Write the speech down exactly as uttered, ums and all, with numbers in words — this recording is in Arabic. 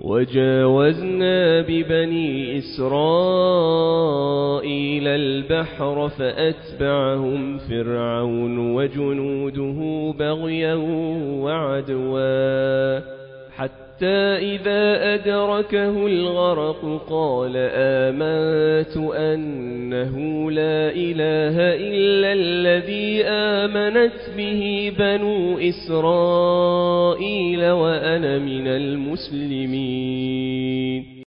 وجاوزنا ببني إسرائيل البحر فأتبعهم فرعون وجنوده بغيا وعدوا حتى إذا أدركه الغرق قال آمنت أنه لا إله إلا الذي آمنت به بنو إسرائيل وأنا من المسلمين.